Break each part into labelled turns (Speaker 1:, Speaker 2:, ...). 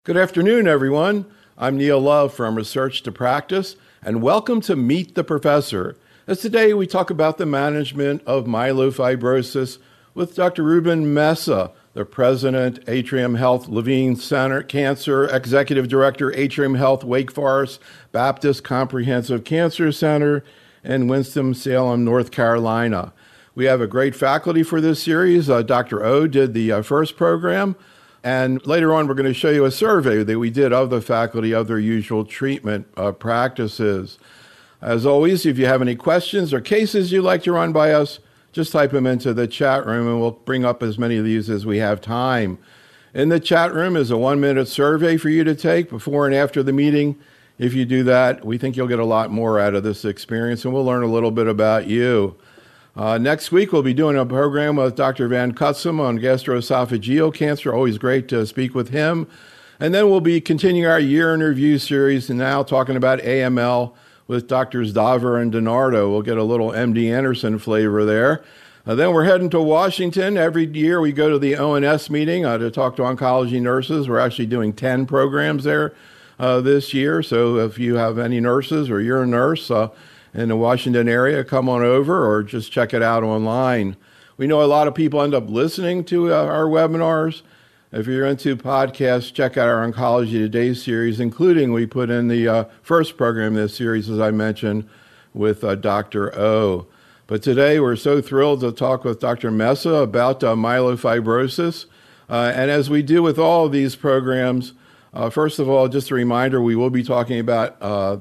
Speaker 1: Good afternoon, everyone. I'm Neil Love from Research to Practice, and welcome to Meet the Professor. As today we talk about the management of myelofibrosis with Dr. Ruben Mesa, the President, Atrium Health Levine Center Cancer, Executive Director, Atrium Health Wake Forest Baptist Comprehensive Cancer Center in Winston-Salem, North Carolina. We have a great faculty for this series. Dr. O did the first program. And later on, we're going to show you a survey that we did of the faculty of their usual treatment practices. As always, if you have any questions or cases you'd like to run by us, just type them into the chat room and we'll bring up as many of these as we have time. In the chat room is a 1-minute survey for you to take before and after the meeting. If you do that, we think you'll get a lot more out of this experience and we'll learn a little bit about you. Next week, we'll be doing a program with Dr. Van Cutsem on gastroesophageal cancer. Always great to speak with him. And then we'll be continuing our year in review series and now talking about AML with Drs. Daver and DiNardo. We'll get a little MD Anderson flavor there. Then we're heading to Washington. Every year we go to the ONS meeting to talk to oncology nurses. We're actually doing 10 programs there this year. So if you have any nurses or you're a nurse, in the Washington area, come on over or just check it out online. We know a lot of people end up listening to our webinars. If you're into podcasts, check out our Oncology Today series, including we put in the first program in this series, as I mentioned, with Dr. O. But today we're so thrilled to talk with Dr. Mesa about myelofibrosis. And as we do with all of these programs, first of all, just a reminder, we will be talking about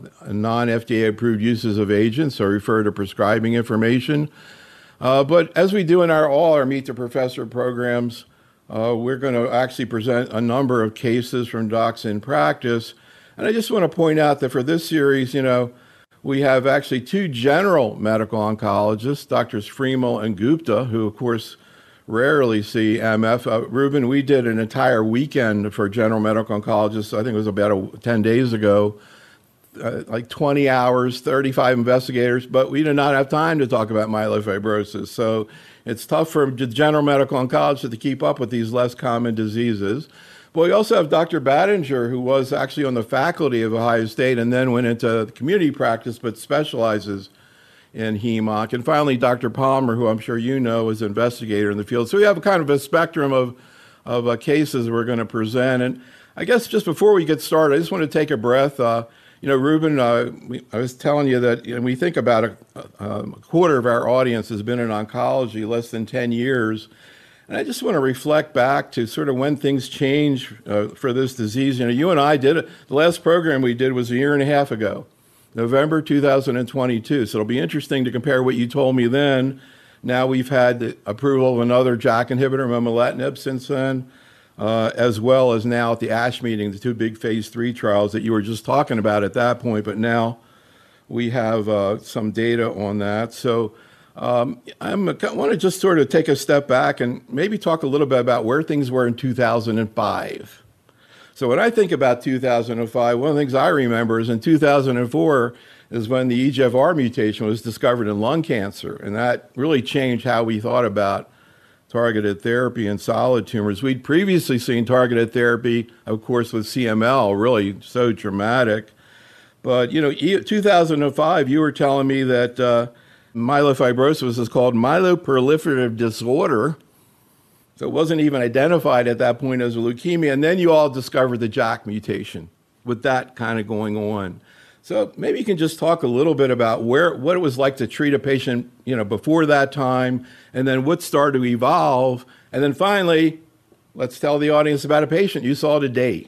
Speaker 1: non-FDA approved uses of agents, so refer to prescribing information. But as we do in all our Meet the Professor programs, we're going to actually present a number of cases from docs in practice. And I just want to point out that for this series, we have actually two general medical oncologists, Drs. Freemal and Gupta, who, of course, rarely see MF. Ruben, we did an entire weekend for general medical oncologists. I think it was about 10 days ago, like 20 hours, 35 investigators, but we did not have time to talk about myelofibrosis. So it's tough for the general medical oncologists to keep up with these less common diseases. But we also have Dr. Battinger, who was actually on the faculty of Ohio State and then went into community practice, but specializes in HEMONC. And finally, Dr. Palmer, who I'm sure you know is an investigator in the field. So we have kind of a spectrum of cases we're going to present. And I guess just before we get started, I just want to take a breath. Ruben, I was telling you that we think about a quarter of our audience has been in oncology, less than 10 years. And I just want to reflect back to sort of when things change for this disease. You and I did it. The last program we did was a year and a half ago. November 2022. So it'll be interesting to compare what you told me then. Now we've had the approval of another JAK inhibitor, momelotinib, since then, as well as now at the ASH meeting, the two big phase 3 trials that you were just talking about at that point. But now we have some data on that. So I want to just sort of take a step back and maybe talk a little bit about where things were in 2005. So when I think about 2005, one of the things I remember is in 2004 is when the EGFR mutation was discovered in lung cancer. And that really changed how we thought about targeted therapy in solid tumors. We'd previously seen targeted therapy, of course, with CML, really so dramatic. But, 2005, you were telling me that myelofibrosis is called myeloproliferative disorder. So it wasn't even identified at that point as a leukemia. And then you all discovered the JAK mutation with that kind of going on. So maybe you can just talk a little bit about what it was like to treat a patient, before that time, and then what started to evolve. And then finally, let's tell the audience about a patient you saw today.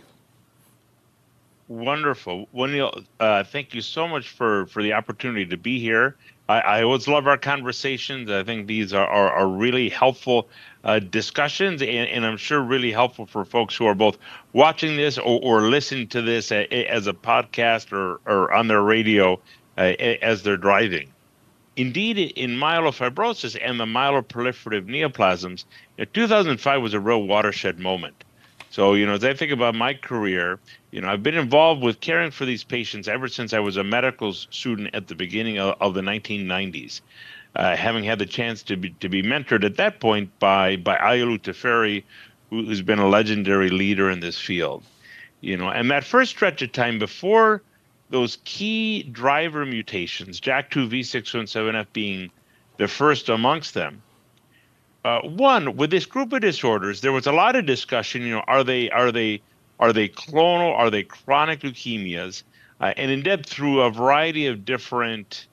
Speaker 2: Wonderful. Well, Neil, thank you so much for the opportunity to be here. I always love our conversations. I think these are really helpful discussions, and I'm sure really helpful for folks who are both watching this or listening to this as a podcast or on their radio as they're driving. Indeed, in myelofibrosis and the myeloproliferative neoplasms, 2005 was a real watershed moment. So, as I think about my career, I've been involved with caring for these patients ever since I was a medical student at the beginning of the 1990s, having had the chance to be mentored at that point by Ayalou Teferi, who's been a legendary leader in this field. And that first stretch of time before those key driver mutations, JAK2 V617F being the first amongst them. One, with this group of disorders, there was a lot of discussion. Are they clonal? Are they chronic leukemias? And in depth through a variety of different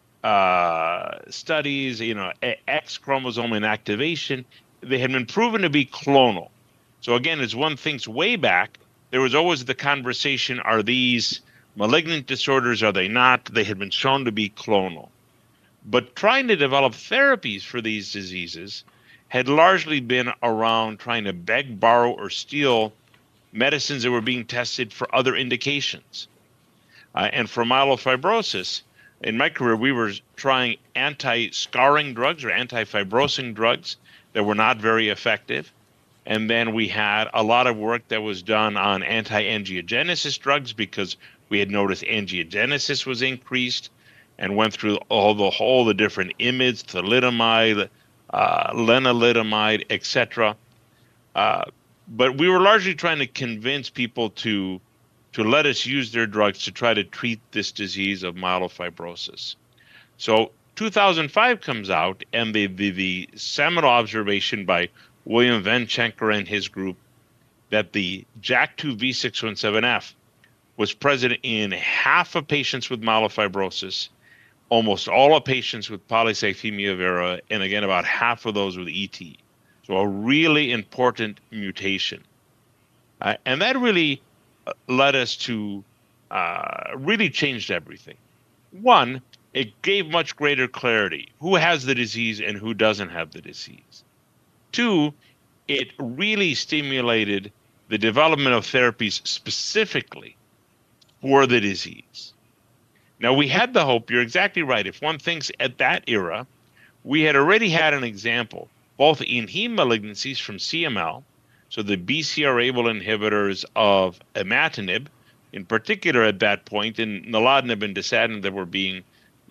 Speaker 2: studies, X chromosome inactivation, they had been proven to be clonal. So again, as one thinks way back, there was always the conversation: are these malignant disorders? Are they not? They had been shown to be clonal. But trying to develop therapies for these diseases had largely been around trying to beg, borrow, or steal medicines that were being tested for other indications. And for myelofibrosis, in my career, we were trying anti-scarring drugs or anti-fibrosing drugs that were not very effective. And then we had a lot of work that was done on anti-angiogenesis drugs because we had noticed angiogenesis was increased, and went through all the different IMiDs, thalidomide, lenalidomide, etc. But we were largely trying to convince people to let us use their drugs to try to treat this disease of myelofibrosis. So 2005 comes out, and the seminal observation by William Venchenker and his group that the JAK2 V617F was present in half of patients with myelofibrosis, almost all of patients with polycythemia vera, and again, about half of those with ET. So a really important mutation. And that really led us to really changed everything. One, it gave much greater clarity who has the disease and who doesn't have the disease. Two, it really stimulated the development of therapies specifically for the disease. Now, we had the hope, you're exactly right. If one thinks at that era, we had already had an example, both in heme malignancies from CML, so the BCR-ABL inhibitors of imatinib, in particular at that point, and nilotinib and dasatinib that were being,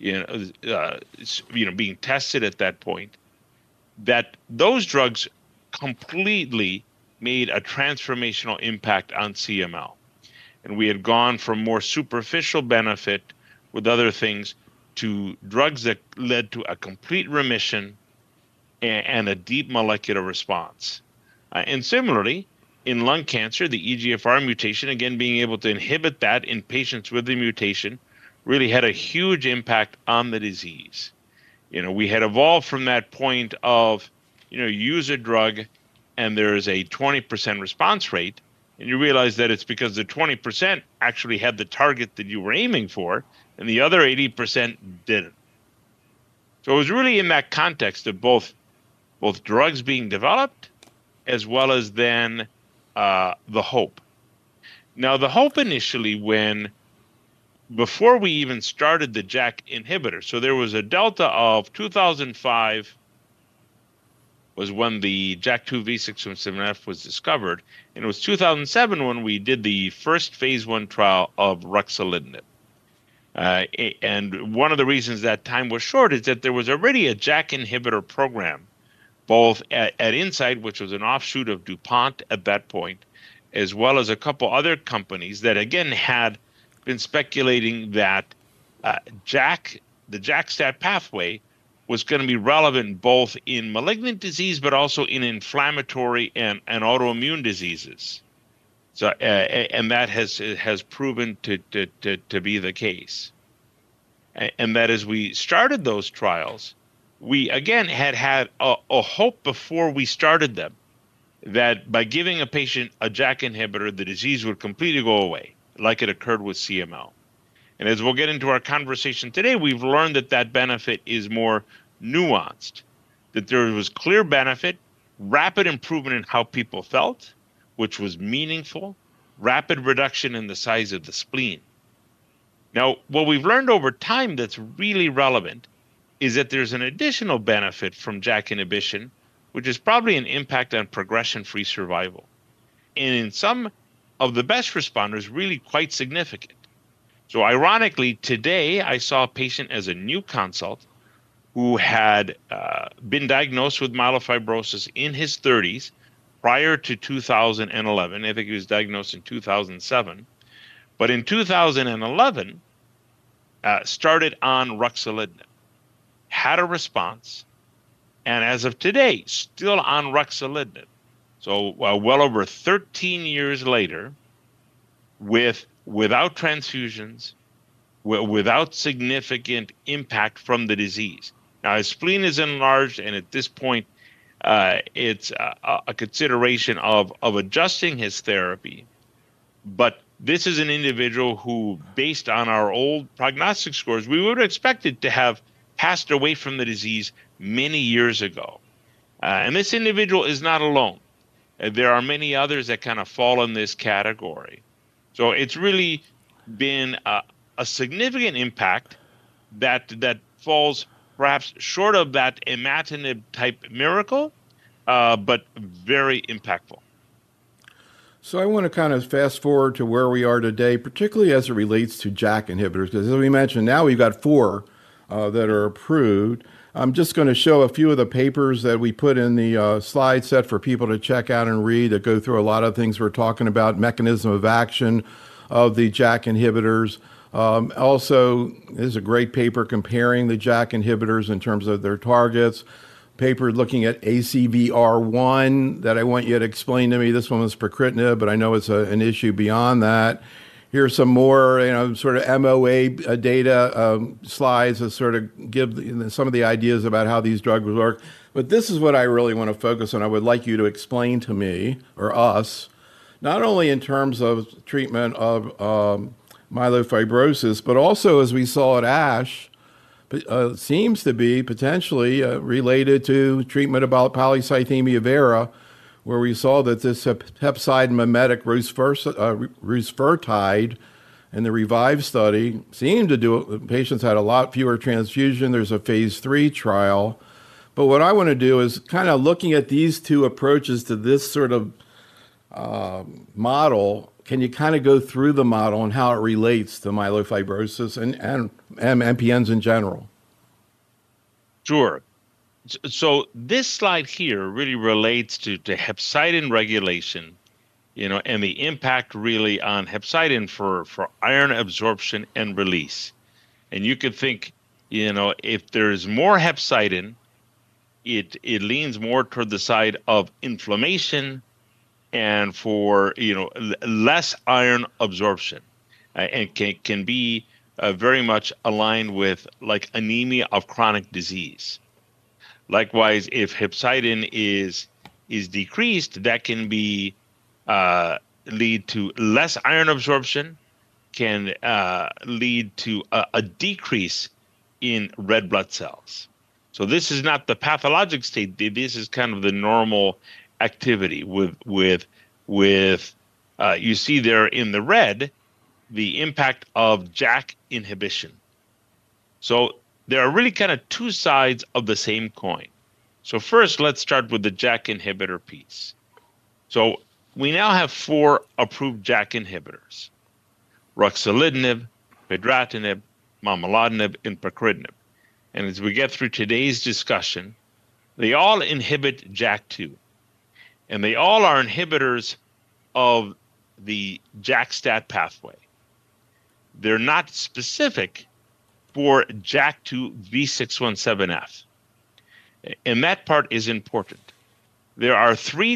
Speaker 2: being tested at that point, that those drugs completely made a transformational impact on CML. And we had gone from more superficial benefit with other things to drugs that led to a complete remission and a deep molecular response. And similarly, in lung cancer, the EGFR mutation, again, being able to inhibit that in patients with the mutation, really had a huge impact on the disease. We had evolved from that point of, use a drug and there's a 20% response rate, and you realize that it's because the 20% actually had the target that you were aiming for, and the other 80% didn't. So it was really in that context of both drugs being developed as well as then the hope. Now, the hope initially before we even started the JAK inhibitor, so there was a delta of 2005 was when the JAK2 V617F was discovered, and it was 2007 when we did the first phase 1 trial of ruxolitinib. And one of the reasons that time was short is that there was already a JAK inhibitor program, both at Incyte, which was an offshoot of DuPont at that point, as well as a couple other companies that, again, had been speculating that the JAK-STAT pathway was going to be relevant both in malignant disease, but also in inflammatory and autoimmune diseases. So, and that has proven to be the case. And that as we started those trials, we again had a hope before we started them that by giving a patient a JAK inhibitor, the disease would completely go away, like it occurred with CML. And as we'll get into our conversation today, we've learned that benefit is more nuanced, that there was clear benefit, rapid improvement in how people felt, which was meaningful, rapid reduction in the size of the spleen. Now, what we've learned over time that's really relevant is that there's an additional benefit from JAK inhibition, which is probably an impact on progression-free survival. And in some of the best responders, really quite significant. So ironically, today I saw a patient as a new consult who had been diagnosed with myelofibrosis in his 30s, prior to 2011. I think he was diagnosed in 2007. But in 2011, started on ruxolitinib, had a response, and as of today, still on ruxolitinib. So well over 13 years later, without transfusions, without significant impact from the disease. Now, his spleen is enlarged, and at this point, it's a consideration of adjusting his therapy. But this is an individual who, based on our old prognostic scores, we would have expected to have passed away from the disease many years ago. And this individual is not alone. There are many others that kind of fall in this category. So it's really been a significant impact that falls perhaps short of that imatinib type miracle, but very impactful.
Speaker 1: So I want to kind of fast forward to where we are today, particularly as it relates to JAK inhibitors, because as we mentioned, now we've got 4 that are approved. I'm just going to show a few of the papers that we put in the slide set for people to check out and read that go through a lot of things we're talking about, mechanism of action of the JAK inhibitors. Also, there's a great paper comparing the JAK inhibitors in terms of their targets. Paper looking at ACVR1 that I want you to explain to me. This one was pacritinib, but I know it's an issue beyond that. Here's some more, sort of MOA data slides that sort of give some of the ideas about how these drugs work. But this is what I really want to focus on. I would like you to explain to me, or us, not only in terms of treatment of myelofibrosis, but also, as we saw at ASH, seems to be potentially related to treatment about polycythemia vera, where we saw that this peptide mimetic rusfertide in the REVIVE study seemed to do it. Patients had a lot fewer transfusion. There's a phase 3 trial. But what I want to do is kind of looking at these two approaches to this sort of model. Can you kind of go through the model and how it relates to myelofibrosis and MPNs in general?
Speaker 2: Sure. So this slide here really relates to hepcidin regulation, and the impact really on hepcidin for iron absorption and release. And you could think, if there's more hepcidin, it leans more toward the side of inflammation and for less iron absorption, and can be very much aligned with like anemia of chronic disease. Likewise, if hepcidin is decreased, that can be lead to less iron absorption, can lead to a decrease in red blood cells. So this is not the pathologic state. This is kind of the normal activity with you see there in the red the impact of JAK inhibition. So there are really kind of two sides of the same coin. So first, let's start with the JAK inhibitor piece. So we now have 4 approved JAK inhibitors: ruxolitinib, fedratinib, momelotinib, and pacritinib. And as we get through today's discussion, they all inhibit JAK2. And they all are inhibitors of the JAK-STAT pathway. They're not specific for JAK2 V617F. And that part is important. There are 3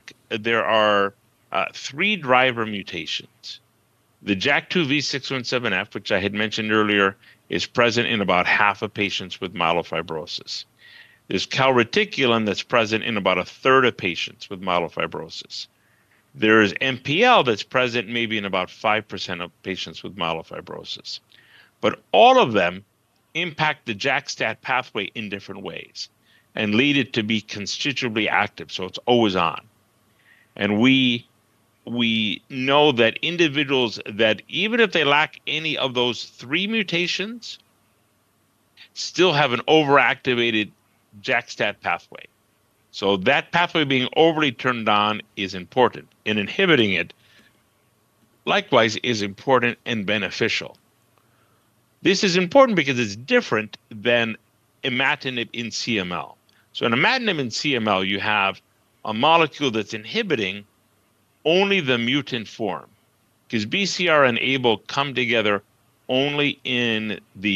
Speaker 2: driver mutations. The JAK2 V617F, which I had mentioned earlier, is present in about half of patients with myelofibrosis. There's calreticulin that's present in about a third of patients with myelofibrosis. There is MPL that's present maybe in about 5% of patients with myelofibrosis. But all of them impact the JAK-STAT pathway in different ways and lead it to be constitutively active, so it's always on. And we know that individuals that, even if they lack any of those 3 mutations, still have an overactivated JAK-STAT pathway. So that pathway being overly turned on is important, and inhibiting it likewise is important and beneficial. This is important because it's different than imatinib in CML. So in imatinib in CML, you have a molecule that's inhibiting only the mutant form, because BCR and ABL come together only in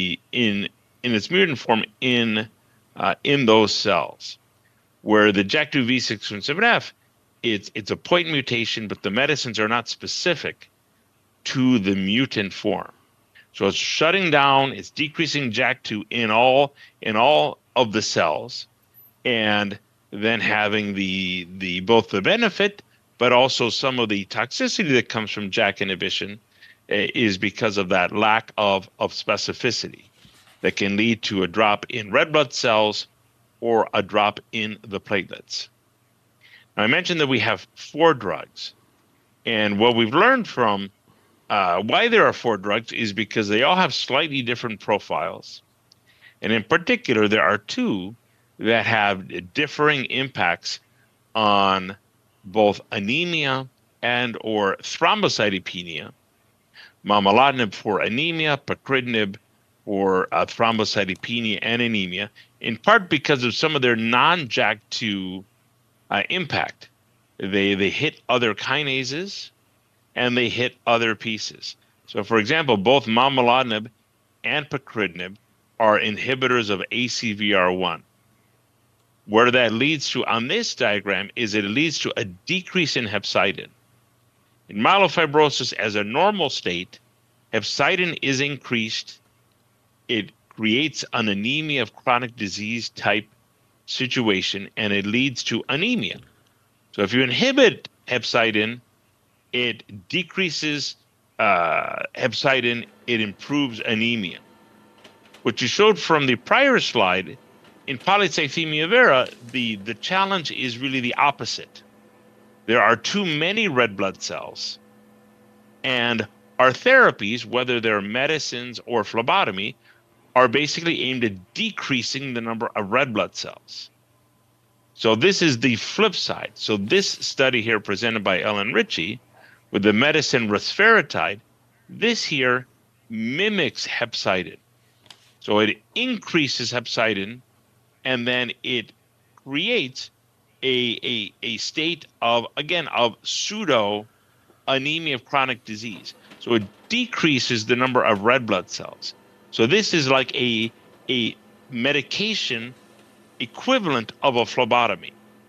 Speaker 2: its mutant form in those cells, where the JAK2 V617F, it's a point mutation, but the medicines are not specific to the mutant form. So it's shutting down, it's decreasing JAK2 in all of the cells, and then having the both the benefit, but also some of the toxicity that comes from JAK inhibition is because of that lack of specificity that can lead to a drop in red blood cells or a drop in the platelets. Now, I mentioned that we have 4 drugs, and what we've learned from why there are 4 drugs is because they all have slightly different profiles. And in particular, there are 2 that have differing impacts on both anemia and or thrombocytopenia. Momelotinib for anemia, pacritinib for thrombocytopenia and anemia, in part because of some of their non-JAK2 impact. They hit other kinases and they hit other pieces. So, for example, both momelotinib and pacritinib are inhibitors of ACVR1. Where that leads to on this diagram is it leads to a decrease in hepcidin. In myelofibrosis, as a normal state, hepcidin is increased. It creates an anemia of chronic disease type situation, and it leads to anemia. So if you inhibit hepcidin, it decreases hepcidin, it improves anemia. What you showed from the prior slide, in polycythemia vera, the challenge is really the opposite. There are too many red blood cells, and our therapies, whether they're medicines or phlebotomy, are basically aimed at decreasing the number of red blood cells. So this is the flip side. So this study here presented by Ellen Ritchie with the medicine rusfertide, this here mimics hepcidin. So it increases hepcidin, and then it creates a state of, again, of pseudo anemia of chronic disease. So it decreases the number of red blood cells. So this is like a medication equivalent of a phlebotomy.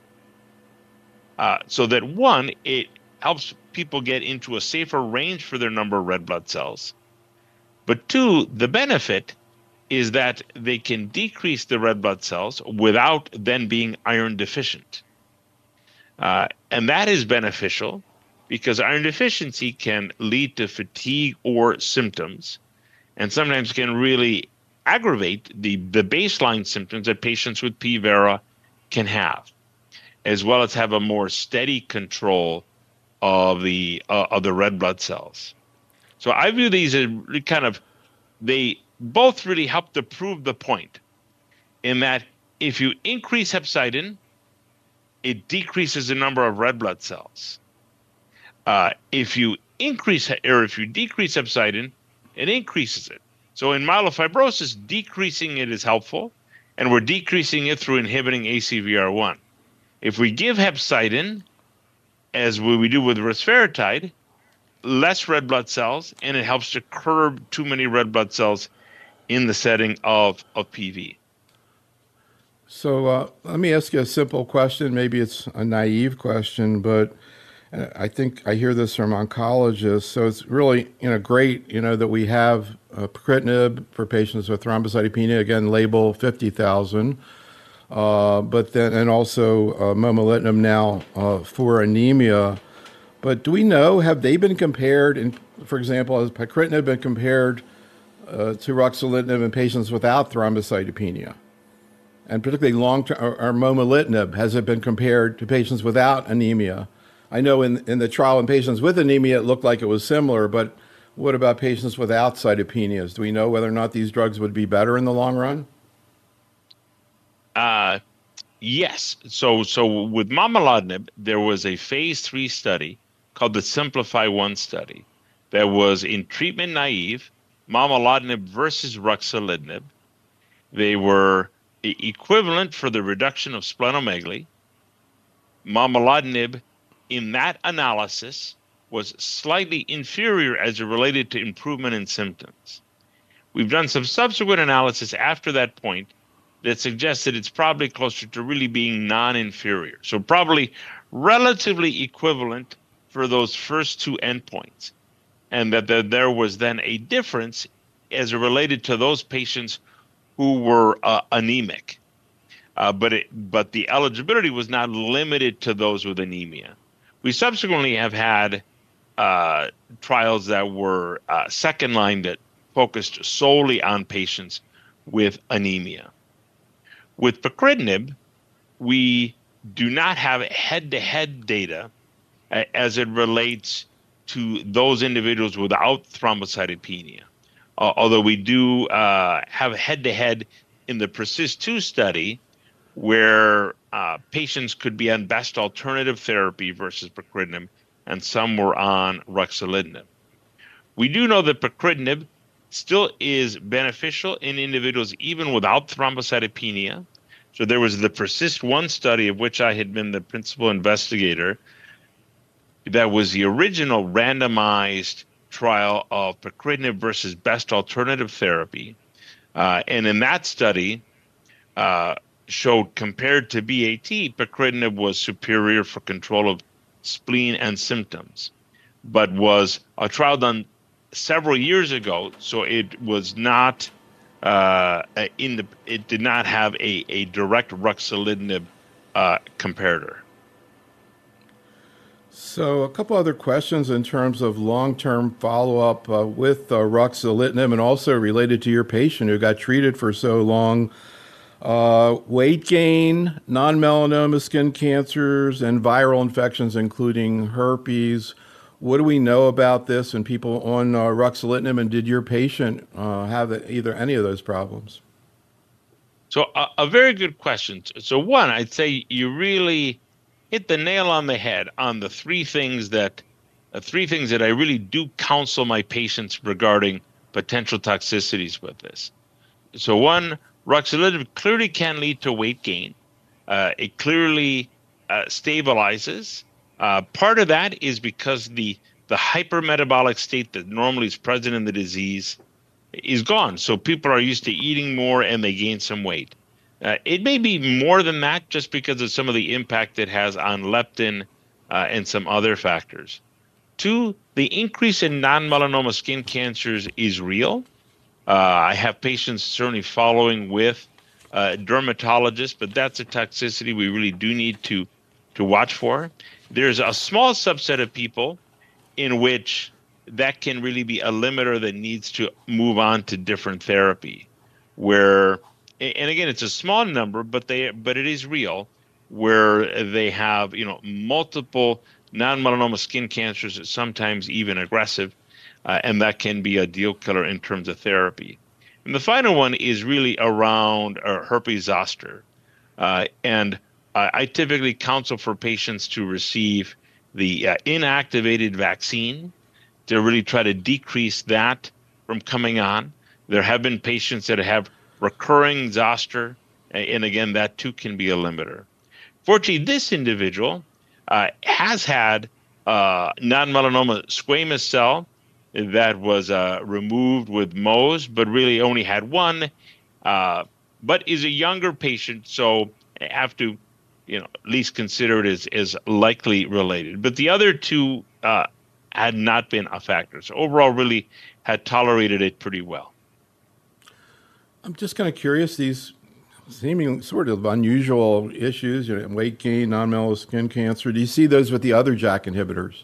Speaker 2: So that one, it helps people get into a safer range for their number of red blood cells. But 2, the benefit is that they can decrease the red blood cells without then being iron deficient. And that is beneficial because iron deficiency can lead to fatigue or symptoms, and sometimes can really aggravate the baseline symptoms that patients with P. vera can have, as well as have a more steady control of the red blood cells. So I view these as they both really help to prove the point in that if you increase hepcidin, it decreases the number of red blood cells. If you decrease hepcidin, it increases it. So in myelofibrosis, decreasing it is helpful, and we're decreasing it through inhibiting ACVR1. If we give hepcidin, as we do with rusfertide, less red blood cells, and it helps to curb too many red blood cells in the setting of PV.
Speaker 1: So let me ask you a simple question. Maybe it's a naive question, but I think I hear this from oncologists. So it's really great that we have pacritinib for patients with thrombocytopenia. Again, label 50,000. But then and also momelotinib now for anemia. But do we know, have they been compared? And for example, has pacritinib been compared to ruxolitinib in patients without thrombocytopenia? And particularly long-term, or momelotinib, has it been compared to patients without anemia? I know in the trial in patients with anemia, it looked like it was similar, but what about patients without cytopenias? Do we know whether or not these drugs would be better in the long run?
Speaker 2: Yes. So with momelotinib, there was a phase 3 study called the Simplify-1 study that was in treatment naive, momelotinib versus ruxolitinib. They were equivalent for the reduction of splenomegaly. momelotinib in that analysis was slightly inferior as it related to improvement in symptoms. We've done some subsequent analysis after that point that suggests that it's probably closer to really being non-inferior. So probably relatively equivalent for those first two endpoints. And that there was then a difference as it related to those patients who were anemic. But the eligibility was not limited to those with anemia. We subsequently have had trials that were second line that focused solely on patients with anemia. With pacritinib, we do not have head-to-head data as it relates to those individuals without thrombocytopenia. Although we do have head-to-head in the PERSIST-2 study, where patients could be on best alternative therapy versus pacritinib, and some were on ruxolitinib. We do know that pacritinib still is beneficial in individuals even without thrombocytopenia. So there was the PERSIST-1 study, of which I had been the principal investigator. That was the original randomized trial of pacritinib versus best alternative therapy. And in that study, showed compared to BAT, pacritinib was superior for control of spleen and symptoms, but was a trial done several years ago, so it was not it did not have a direct ruxolitinib comparator.
Speaker 1: So a couple other questions in terms of long-term follow-up with ruxolitinib, and also related to your patient who got treated for so long. Weight gain, non-melanoma skin cancers, and viral infections, including herpes. What do we know about this and people on ruxolitinib, and did your patient have either any of those problems?
Speaker 2: So a very good question. So one, I'd say you really hit the nail on the head on the three things that I really do counsel my patients regarding potential toxicities with this. So one, ruxolitinib clearly can lead to weight gain. It clearly stabilizes. Part of that is because the hypermetabolic state that normally is present in the disease is gone. So people are used to eating more and they gain some weight. It may be more than that just because of some of the impact it has on leptin and some other factors. Two, the increase in non-melanoma skin cancers is real. I have patients certainly following with dermatologists, but that's a toxicity we really do need to watch for. There's a small subset of people in which that can really be a limiter that needs to move on to different therapy, where, and again, it's a small number, but it is real, where they have multiple non-melanoma skin cancers, sometimes even aggressive, and that can be a deal killer in terms of therapy. And the final one is really around herpes zoster, and I typically counsel for patients to receive the inactivated vaccine to really try to decrease that from coming on. There have been patients that have recurring zoster, and again, that too can be a limiter. Fortunately, this individual has had non-melanoma squamous cell that was removed with Mohs, but really only had one, but is a younger patient, so have to at least consider it as likely related. But the other two had not been a factor. So overall, really had tolerated it pretty well.
Speaker 1: I'm just kind of curious, these seeming sort of unusual issues, weight gain, non-melanoma skin cancer, do you see those with the other JAK inhibitors?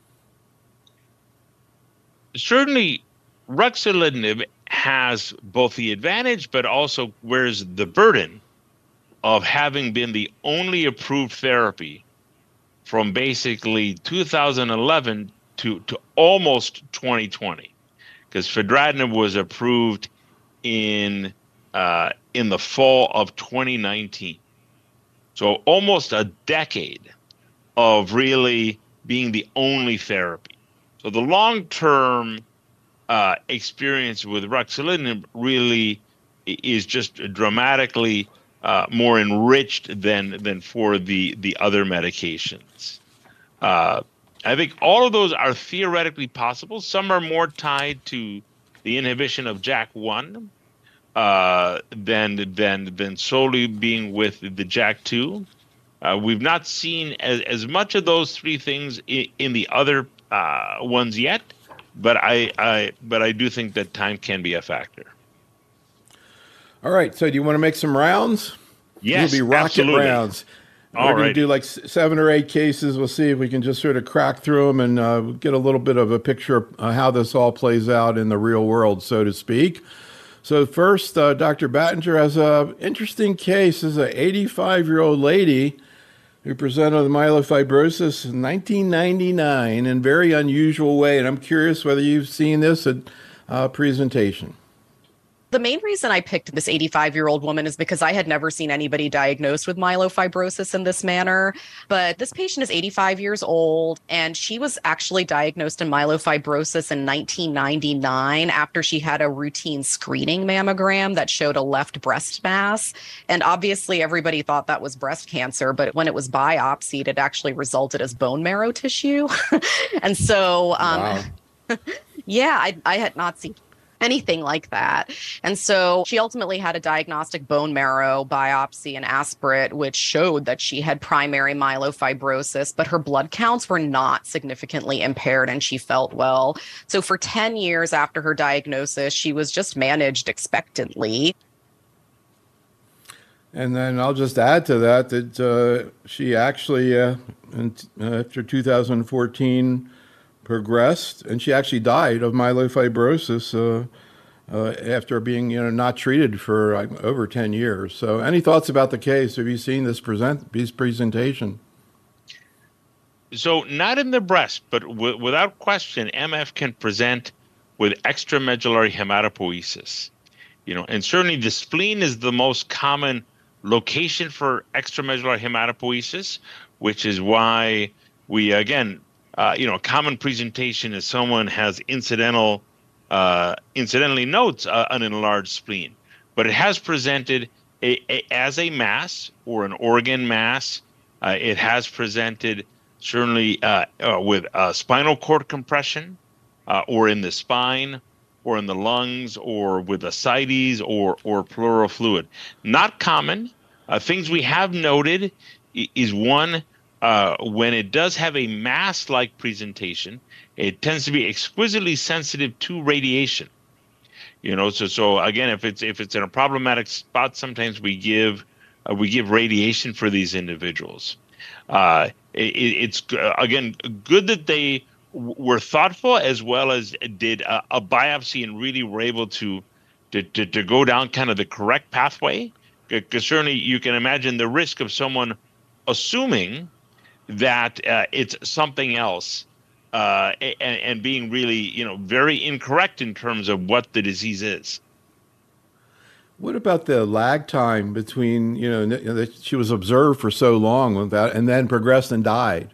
Speaker 2: Certainly, ruxolitinib has both the advantage, but also wears the burden of having been the only approved therapy from basically 2011 to almost 2020, because fedratinib was approved in the fall of 2019. So almost a decade of really being the only therapy. So the long-term experience with ruxolitinib really is just dramatically more enriched than for the other medications. I think all of those are theoretically possible. Some are more tied to the inhibition of JAK1 than solely being with the JAK2. We've not seen as much of those three things in the other ones yet, but I do think that time can be a factor.
Speaker 1: All right. So do you want to make some rounds?
Speaker 2: Yes,
Speaker 1: It'll be rocket
Speaker 2: absolutely.
Speaker 1: rounds.
Speaker 2: All
Speaker 1: We're going
Speaker 2: right.
Speaker 1: to do like 7 or 8 cases. We'll see if we can just sort of crack through them and get a little bit of a picture of how this all plays out in the real world, so to speak. So first, Dr. Battinger has an interesting case. This is an 85-year-old lady who presented with myelofibrosis in 1999 in a very unusual way. And I'm curious whether you've seen this at presentation.
Speaker 3: The main reason I picked this 85-year-old woman is because I had never seen anybody diagnosed with myelofibrosis in this manner. But this patient is 85 years old, and she was actually diagnosed in myelofibrosis in 1999 after she had a routine screening mammogram that showed a left breast mass. And obviously, everybody thought that was breast cancer, but when it was biopsied, it actually resulted as bone marrow tissue. And so,
Speaker 1: Wow.
Speaker 3: yeah, I had not seen anything like that. And so she ultimately had a diagnostic bone marrow biopsy and aspirate, which showed that she had primary myelofibrosis, but her blood counts were not significantly impaired and she felt well. So for 10 years after her diagnosis, she was just managed expectantly.
Speaker 1: And then I'll just add to that she actually, after 2014, progressed, and she actually died of myelofibrosis after being, not treated for over 10 years. So, any thoughts about the case? Have you seen this presentation?
Speaker 2: So, not in the breast, but without question, MF can present with extramedullary hematopoiesis. And certainly the spleen is the most common location for extramedullary hematopoiesis, which is why we again. A common presentation is someone has incidentally notes an enlarged spleen, but it has presented as a mass or an organ mass. It has presented certainly with spinal cord compression or in the spine or in the lungs or with ascites or pleural fluid. Not common. Things we have noted is one, when it does have a mass-like presentation, it tends to be exquisitely sensitive to radiation. So again, if it's in a problematic spot, sometimes we give radiation for these individuals. It's again good that they were thoughtful as well as did a biopsy and really were able to go down kind of the correct pathway. Because certainly you can imagine the risk of someone assuming that it's something else and being really, very incorrect in terms of what the disease is.
Speaker 1: What about the lag time between, that she was observed for so long with that and then progressed and died?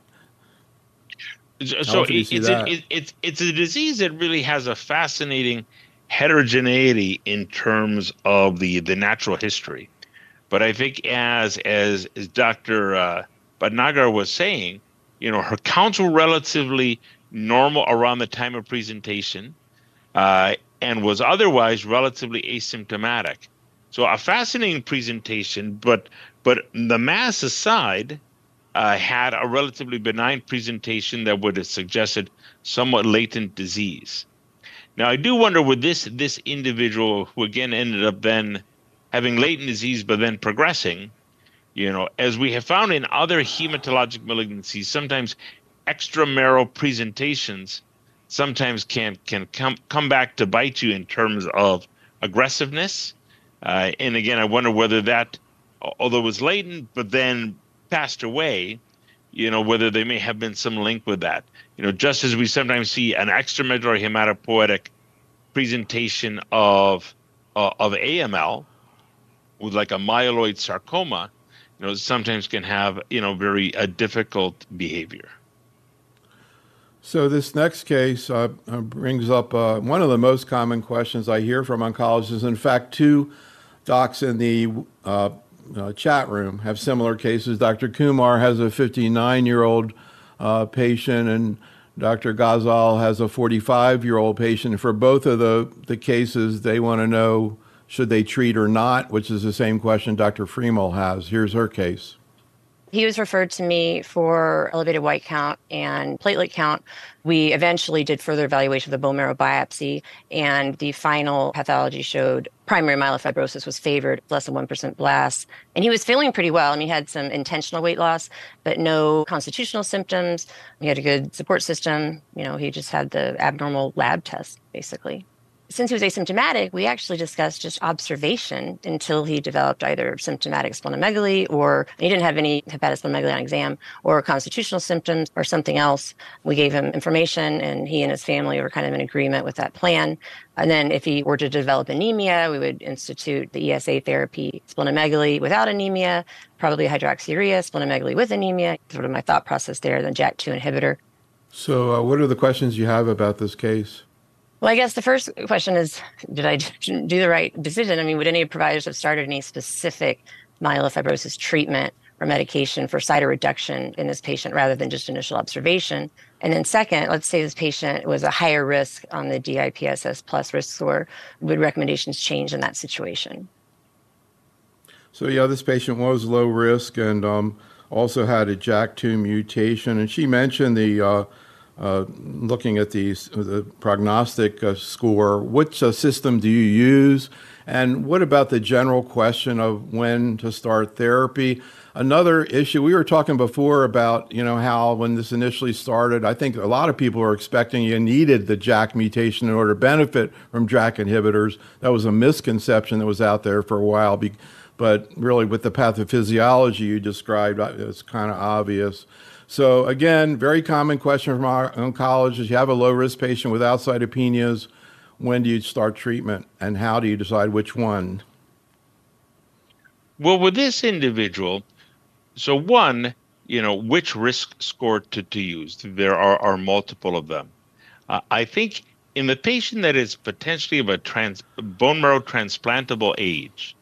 Speaker 2: So it's a disease that really has a fascinating heterogeneity in terms of the natural history. But I think as Dr. Bhatnagar was saying, her counts were relatively normal around the time of presentation and was otherwise relatively asymptomatic. So a fascinating presentation, but the mass aside, had a relatively benign presentation that would have suggested somewhat latent disease. Now, I do wonder with this individual who again ended up then having latent disease but then progressing, as we have found in other hematologic malignancies, sometimes extramural presentations sometimes can come back to bite you in terms of aggressiveness. And again, I wonder whether that, although it was latent but then passed away, whether there may have been some link with that. Just as we sometimes see an extramedullary hematopoietic presentation of AML with like a myeloid sarcoma, sometimes can have, very difficult behavior.
Speaker 1: So this next case brings up one of the most common questions I hear from oncologists. In fact, 2 docs in the chat room have similar cases. Dr. Kumar has a 59-year-old patient, and Dr. Ghazal has a 45-year-old patient. For both of the cases, they want to know should they treat or not, which is the same question Dr. Freemel has. Here's her case.
Speaker 4: He was referred to me for elevated white count and platelet count. We eventually did further evaluation of the bone marrow biopsy, and the final pathology showed primary myelofibrosis was favored, less than 1% blasts. And he was feeling pretty well. I mean, he had some intentional weight loss, but no constitutional symptoms. He had a good support system. He just had the abnormal lab test, basically. Since he was asymptomatic, we actually discussed just observation until he developed either symptomatic splenomegaly, or he didn't have any hepatosplenomegaly on exam, or constitutional symptoms or something else. We gave him information, and he and his family were kind of in agreement with that plan. And then if he were to develop anemia, we would institute the ESA therapy, splenomegaly without anemia, probably hydroxyurea, splenomegaly with anemia, sort of my thought process there, then JAK2 inhibitor.
Speaker 1: So what are the questions you have about this case?
Speaker 4: Well, I guess the first question is, did I do the right decision? I mean, would any providers have started any specific myelofibrosis treatment or medication for cytoreduction in this patient rather than just initial observation? And then second, let's say this patient was a higher risk on the DIPSS plus risk score. Would recommendations change in that situation?
Speaker 1: So this patient was low risk and also had a JAK2 mutation. And she mentioned the looking at the prognostic score, which system do you use? And what about the general question of when to start therapy? Another issue, we were talking before about, how when this initially started, I think a lot of people were expecting you needed the JAK mutation in order to benefit from JAK inhibitors. That was a misconception that was out there for a while. But really, with the pathophysiology you described, it's kind of obvious. So again, very common question from our oncologists. You have a low-risk patient without cytopenias. When do you start treatment, and how do you decide which one?
Speaker 2: Well, with this individual, so one, which risk score to use? There are multiple of them. I think in the patient that is potentially of a bone marrow transplantable age,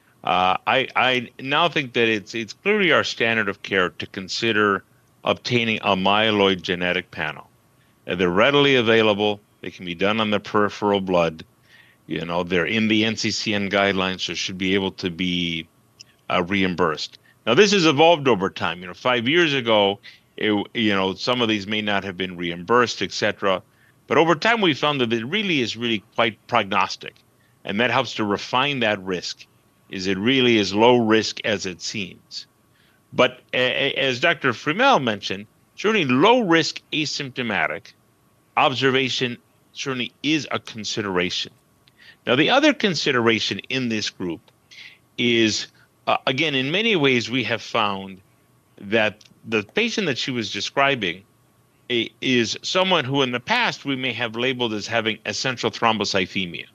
Speaker 2: I now think that it's clearly our standard of care to consider obtaining a myeloid genetic panel. They're readily available. They can be done on the peripheral blood. They're in the NCCN guidelines, so should be able to be reimbursed. Now, this has evolved over time. 5 years ago, some of these may not have been reimbursed, etc. But over time, we found that it really is quite prognostic, and that helps to refine that risk. Is it really as low risk as it seems? But as Dr. Freemel mentioned, certainly low-risk asymptomatic observation certainly is a consideration. Now, the other consideration in this group is, again, in many ways we have found that the patient that she was describing is someone who in the past we may have labeled as having essential thrombocythemia.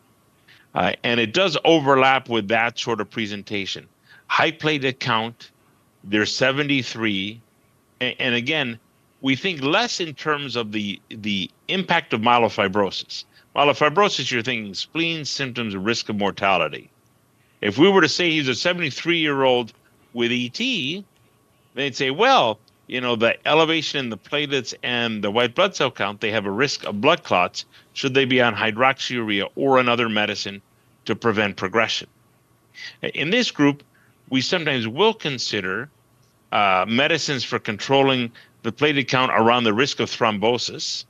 Speaker 2: And it does overlap with that sort of presentation. High platelet count, they're 73. And again, we think less in terms of the impact of myelofibrosis. Myelofibrosis, you're thinking spleen, symptoms, risk of mortality. If we were to say he's a 73-year-old with ET, they'd say, well, the elevation in the platelets and the white blood cell count, they have a risk of blood clots. Should they be on hydroxyurea or another medicine to prevent progression? In this group, we sometimes will consider medicines for controlling the platelet count around the risk of thrombosis,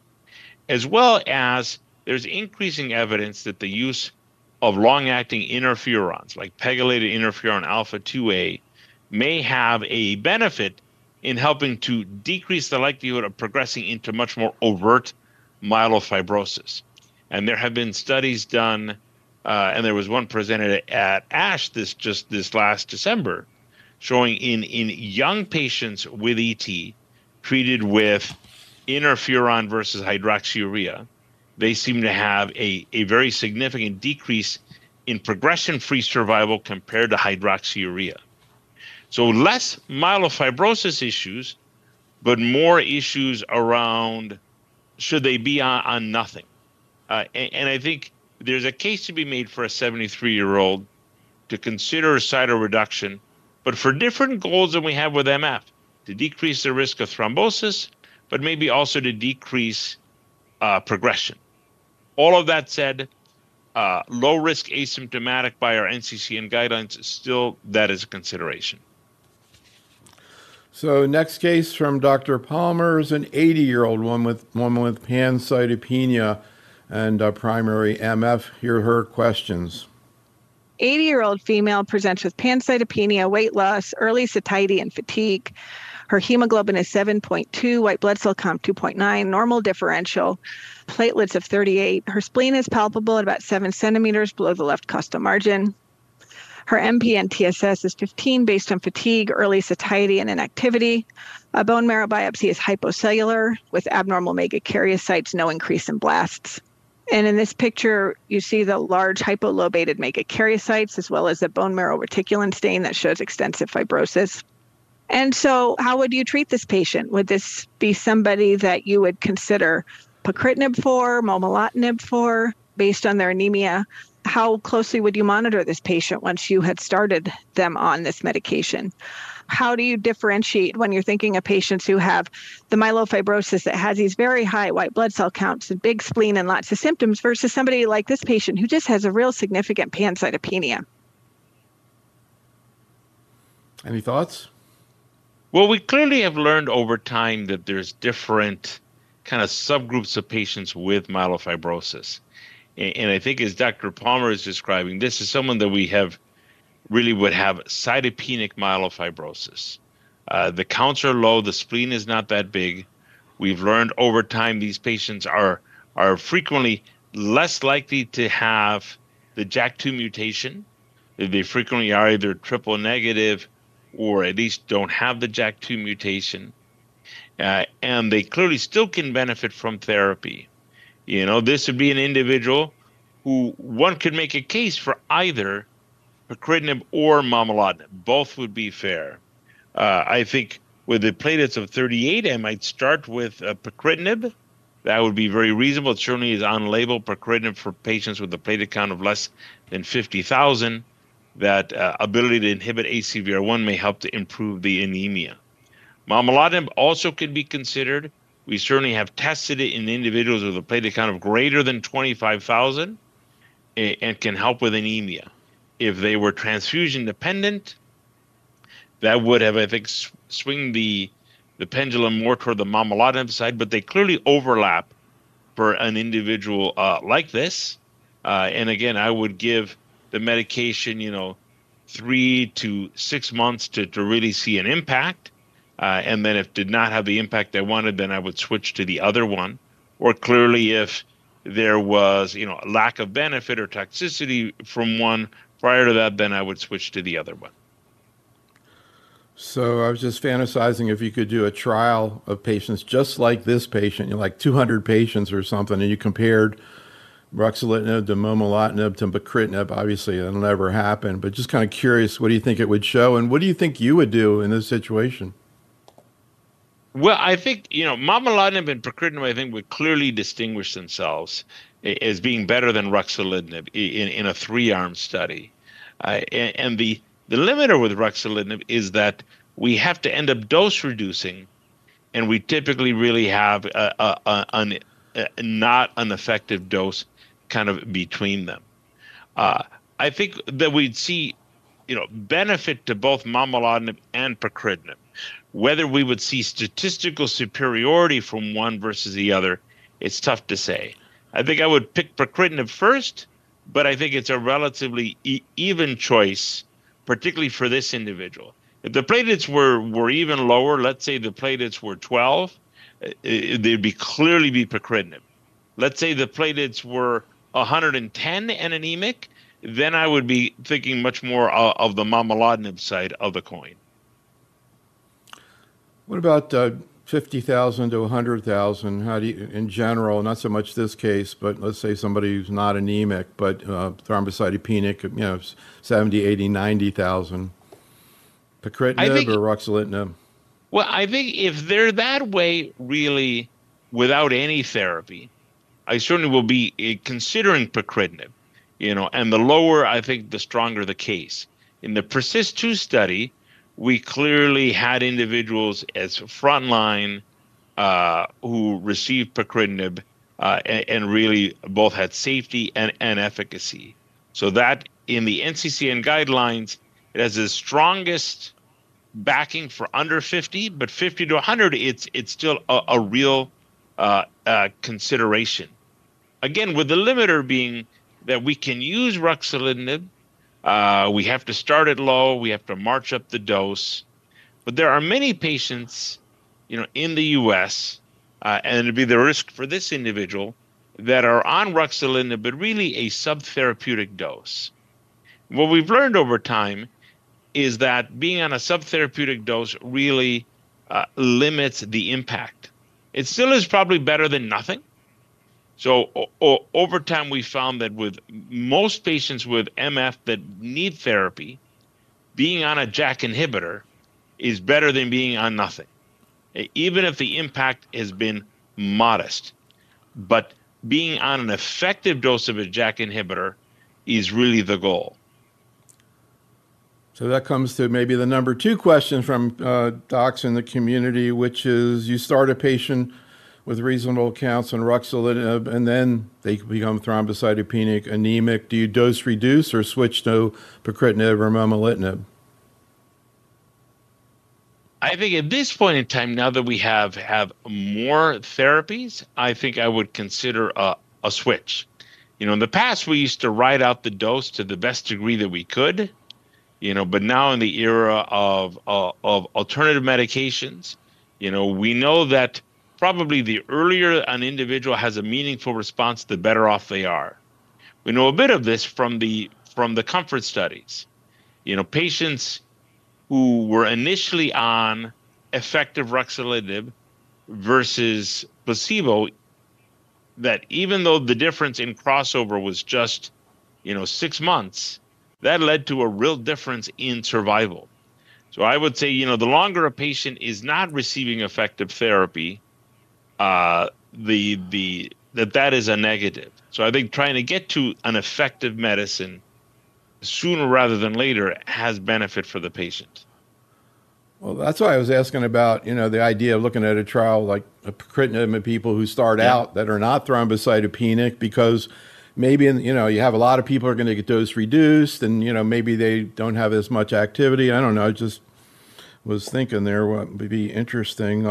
Speaker 2: as well as there's increasing evidence that the use of long-acting interferons, like pegylated interferon alpha-2A, may have a benefit in helping to decrease the likelihood of progressing into much more overt myelofibrosis. And there have been studies done, and there was one presented at ASH this last December, showing in young patients with ET treated with interferon versus hydroxyurea, they seem to have a very significant decrease in progression-free survival compared to hydroxyurea. So less myelofibrosis issues, but more issues around should they be on nothing. And I think there's a case to be made for a 73-year-old to consider cytoreduction, but for different goals than we have with MF, to decrease the risk of thrombosis, but maybe also to decrease progression. All of that said, low risk asymptomatic by our NCCN guidelines, still that is a consideration.
Speaker 1: So next case from Dr. Palmer is an 80-year-old woman with pancytopenia and primary MF. Here are her questions.
Speaker 5: 80-year-old female presents with pancytopenia, weight loss, early satiety, and fatigue. Her hemoglobin is 7.2, white blood cell count 2.9, normal differential, platelets of 38. Her spleen is palpable at about 7 centimeters below the left costal margin. Her MPN TSS is 15 based on fatigue, early satiety, and inactivity. A bone marrow biopsy is hypocellular with abnormal megakaryocytes, no increase in blasts. And in this picture, you see the large hypolobated megakaryocytes as well as a bone marrow reticulin stain that shows extensive fibrosis. And so how would you treat this patient? Would this be somebody that you would consider pacritinib for, momelotinib for, based on their anemia? How closely would you monitor this patient once you had started them on this medication? How do you differentiate when you're thinking of patients who have the myelofibrosis that has these very high white blood cell counts and big spleen and lots of symptoms versus somebody like this patient who just has a real significant pancytopenia?
Speaker 1: Any thoughts?
Speaker 2: Well, we clearly have learned over time that there's different kind of subgroups of patients with myelofibrosis. And I think as Dr. Palmer is describing, this is someone that we have really would have cytopenic myelofibrosis. The counts are low. The spleen is not that big. We've learned over time these patients are frequently less likely to have the JAK2 mutation. They frequently are either triple negative or at least don't have the JAK2 mutation. And they clearly still can benefit from therapy. You know, this would be an individual who one could make a case for either pacritinib or momelotinib. Both would be fair. I think with the platelets of 38, I might start with pacritinib. That would be very reasonable. It certainly is on label pacritinib for patients with a platelet count of less than 50,000. That ability to inhibit ACVR1 may help to improve the anemia. Momelotinib also could be considered. We certainly have tested it in individuals with a platelet count of greater than 25,000 and can help with anemia. If they were transfusion dependent, that would have, I think, swing the pendulum more toward the momelotinib side, but they clearly overlap for an individual like this. And again, I would give the medication, 3 to 6 months to really see an impact. And then if it did not have the impact I wanted, then I would switch to the other one. Or clearly if there was, a lack of benefit or toxicity from one prior to that, then I would switch to the other one.
Speaker 1: So I was just fantasizing if you could do a trial of patients just like this patient, like 200 patients or something, and you compared ruxolitinib to momelotinib to pacritinib. Obviously, that'll never happen, but just kind of curious, what do you think it would show? And what do you think you would do in this situation?
Speaker 2: Well, I think, momelotinib and pacritinib, I think, would clearly distinguish themselves as being better than ruxolitinib in a 3-arm study. And the limiter with ruxolitinib is that we have to end up dose reducing, and we typically really have not an effective dose kind of between them. I think that we'd see, benefit to both momelotinib and pacritinib. Whether we would see statistical superiority from one versus the other, it's tough to say. I think I would pick pacritinib first, but I think it's a relatively even choice, particularly for this individual. If the platelets were even lower, let's say the platelets were 12, they'd clearly be pacritinib. Let's say the platelets were 110 and anemic, then I would be thinking much more of the momelotinib side of the coin.
Speaker 1: What about 50,000 to 100,000? How do you, in general, not so much this case, but let's say somebody who's not anemic, but thrombocytopenic, 70, 80, 90,000. Pacritinib or ruxolitinib?
Speaker 2: Well, I think if they're that way, really, without any therapy, I certainly will be considering pacritinib. and the lower, I think, the stronger the case. In the PERSIST-2 study, we clearly had individuals as frontline who received pacritinib and really both had safety and efficacy. So that in the NCCN guidelines, it has the strongest backing for under 50, but 50 to 100, it's still a real consideration. Again, with the limiter being that we can use ruxolitinib, we have to start it low, we have to march up the dose, but there are many patients, in the U.S., and it'd be the risk for this individual, that are on ruxolitinib, but really a subtherapeutic dose. What we've learned over time is that being on a subtherapeutic dose really limits the impact. It still is probably better than nothing. So over time, we found that with most patients with MF that need therapy, being on a JAK inhibitor is better than being on nothing, even if the impact has been modest. But being on an effective dose of a JAK inhibitor is really the goal.
Speaker 1: So that comes to maybe the number 2 question from docs in the community, which is you start a patient with reasonable counts on ruxolitinib and then they become thrombocytopenic, anemic. Do you dose reduce or switch to pacritinib or momelotinib?
Speaker 2: I think at this point in time, now that we have more therapies, I think I would consider a switch. In the past, we used to ride out the dose to the best degree that we could, but now in the era of alternative medications, we know that probably the earlier an individual has a meaningful response, the better off they are. We know a bit of this from the COMFORT studies. Patients who were initially on effective ruxolitinib versus placebo, that even though the difference in crossover was just, 6 months, that led to a real difference in survival. So I would say, the longer a patient is not receiving effective therapy, that is a negative. So I think trying to get to an effective medicine sooner rather than later has benefit for the patient.
Speaker 1: Well, that's why I was asking about, the idea of looking at a trial like a pacritinib in people who start out that are not thrombocytopenic, because maybe, you have a lot of people are going to get dose reduced and, maybe they don't have as much activity. I don't know. I just was thinking there what would be interesting.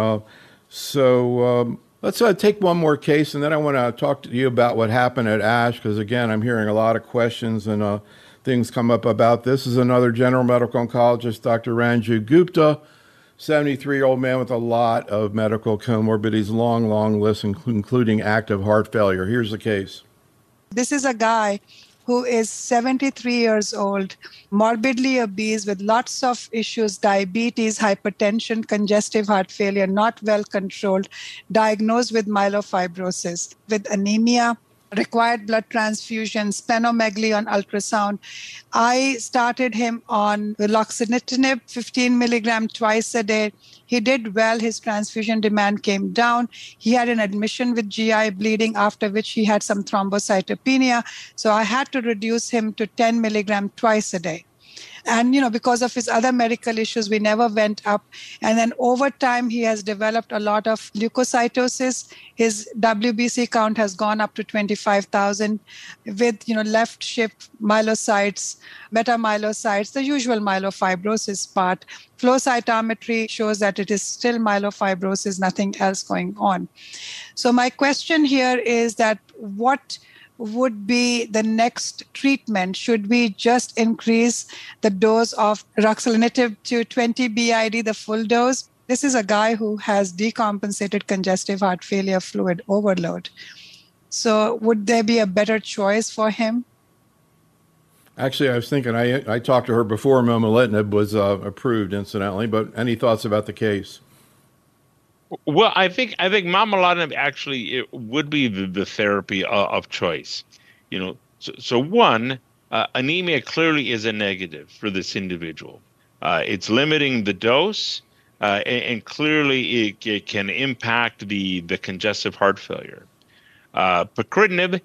Speaker 1: Let's take one more case, and then I want to talk to you about what happened at ASH, because, again, I'm hearing a lot of questions and things come up about this. Is another general medical oncologist, Dr. Ranju Gupta, 73-year-old man with a lot of medical comorbidities, long list, including active heart failure. Here's the case.
Speaker 6: This is a guy who is 73 years old, morbidly obese with lots of issues, diabetes, hypertension, congestive heart failure, not well controlled, diagnosed with myelofibrosis, with anemia, required blood transfusion, splenomegaly on ultrasound. I started him on ruxolitinib, 15 milligram twice a day. He did well. His transfusion demand came down. He had an admission with GI bleeding, after which he had some thrombocytopenia. So I had to reduce him to 10 milligram twice a day. And, because of his other medical issues, we never went up. And then over time, he has developed a lot of leukocytosis. His WBC count has gone up to 25,000 with, left shift myelocytes, metamyelocytes, the usual myelofibrosis part. Flow cytometry shows that it is still myelofibrosis, nothing else going on. So my question here is that what would be the next treatment? Should we just increase the dose of ruxolitinib to 20 BID, the full dose? This is a guy who has decompensated congestive heart failure, fluid overload. So would there be a better choice for him?
Speaker 1: Actually, I was thinking, I talked to her before momelotinib was approved, incidentally, but any thoughts about the case?
Speaker 2: Well, I think momelotinib actually it would be the therapy of choice. So one, anemia clearly is a negative for this individual. It's limiting the dose, and clearly it can impact the congestive heart failure. Pacritinib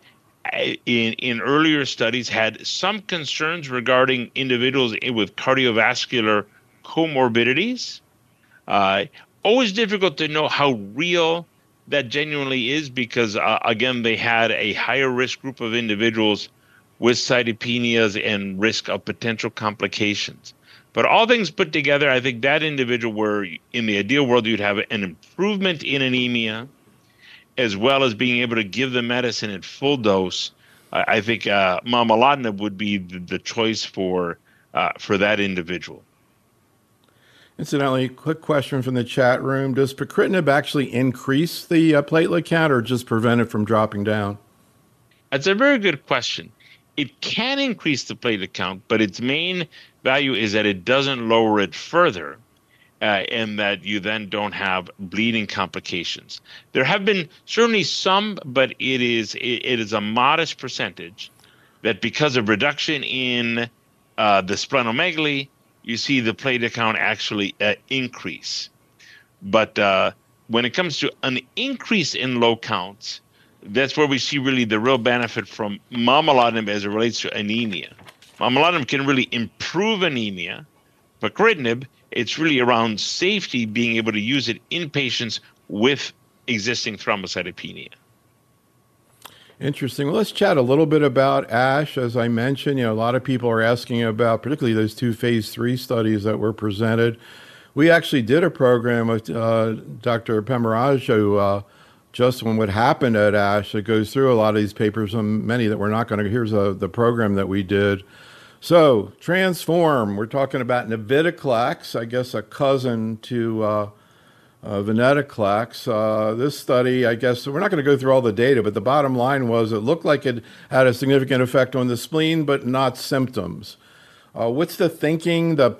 Speaker 2: in earlier studies had some concerns regarding individuals with cardiovascular comorbidities. Always difficult to know how real that genuinely is because, again, they had a higher risk group of individuals with cytopenias and risk of potential complications. But all things put together, I think that individual where in the ideal world you'd have an improvement in anemia, as well as being able to give the medicine at full dose. I think momelotinib would be the choice for that individual.
Speaker 1: Incidentally, quick question from the chat room. Does pacritinib actually increase the platelet count or just prevent it from dropping down?
Speaker 2: That's a very good question. It can increase the platelet count, but its main value is that it doesn't lower it further, and that you then don't have bleeding complications. There have been certainly some, but it is a modest percentage that because of reduction in the splenomegaly, you see the platelet count actually increase. But when it comes to an increase in low counts, that's where we see really the real benefit from momelotinib as it relates to anemia. Momelotinib can really improve anemia. Pacritinib, it's really around safety, being able to use it in patients with existing thrombocytopenia.
Speaker 1: Interesting. Well, let's chat a little bit about ASH. As I mentioned, a lot of people are asking about particularly those 2 phase 3 studies that were presented. We actually did a program with Dr. Pemmaraj, just on what happened at ASH. It goes through a lot of these papers, and many that we're not going to. Here's the program that we did. So, Transform, we're talking about navitoclax, I guess a cousin to venetoclax. This study, I guess, we're not going to go through all the data, but the bottom line was it looked like it had a significant effect on the spleen, but not symptoms. What's the thinking, the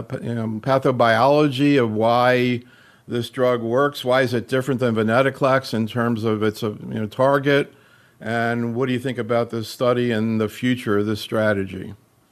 Speaker 1: pathobiology of why this drug works? Why is it different than venetoclax in terms of its target? And what do you think about this study and the future of this strategy?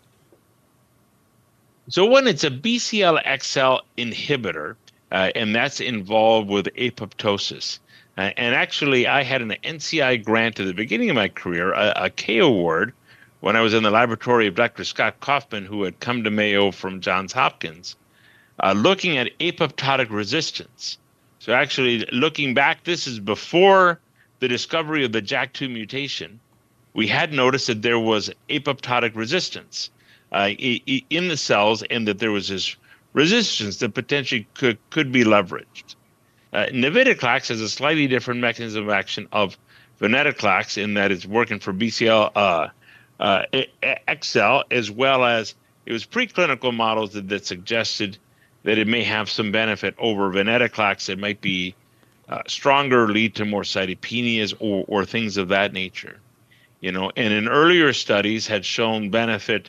Speaker 2: So when it's a BCL-XL inhibitor, and that's involved with apoptosis. And actually, I had an NCI grant at the beginning of my career, a K award, when I was in the laboratory of Dr. Scott Kaufman, who had come to Mayo from Johns Hopkins, looking at apoptotic resistance. So actually, looking back, this is before the discovery of the JAK2 mutation. We had noticed that there was apoptotic resistance in the cells, and that there was this resistance that potentially could be leveraged. Navitoclax has a slightly different mechanism of action of venetoclax in that it's working for BCL XL, as well as it was preclinical models that suggested that it may have some benefit over venetoclax. It might be stronger, lead to more cytopenias or things of that nature. And in earlier studies had shown benefit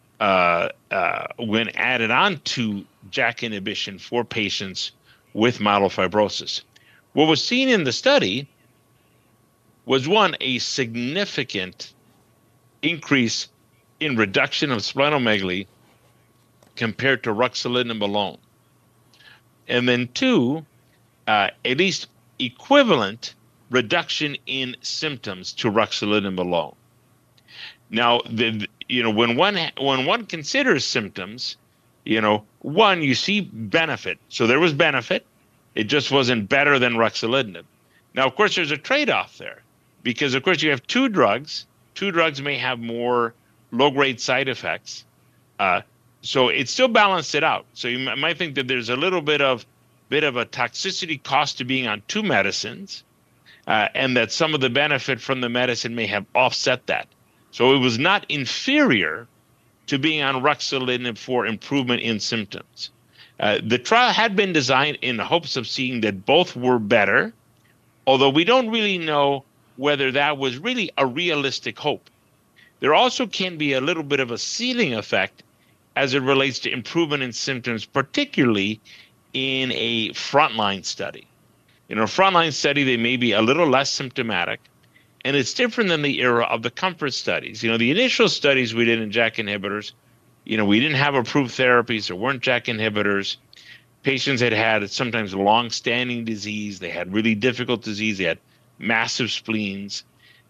Speaker 2: when added on to JAK inhibition for patients with myelofibrosis. What was seen in the study was, one, a significant increase in reduction of splenomegaly compared to ruxolitinib alone. And then two, at least equivalent reduction in symptoms to ruxolitinib alone. Now, when one considers symptoms, one, you see benefit. So there was benefit. It just wasn't better than ruxolitinib. Now, of course, there's a trade-off there because, of course, you have two drugs. Two drugs may have more low-grade side effects. So it still balanced it out. So you might think that there's a little bit of a toxicity cost to being on two medicines, and that some of the benefit from the medicine may have offset that. So it was not inferior to being on ruxolitinib for improvement in symptoms. The trial had been designed in the hopes of seeing that both were better, although we don't really know whether that was really a realistic hope. There also can be a little bit of a ceiling effect as it relates to improvement in symptoms, particularly in a frontline study. In a frontline study, they may be a little less symptomatic, and it's different than the era of the COMFORT studies. The initial studies we did in JAK inhibitors, we didn't have approved therapies. There weren't JAK inhibitors. Patients had sometimes long-standing disease. They had really difficult disease. They had massive spleens.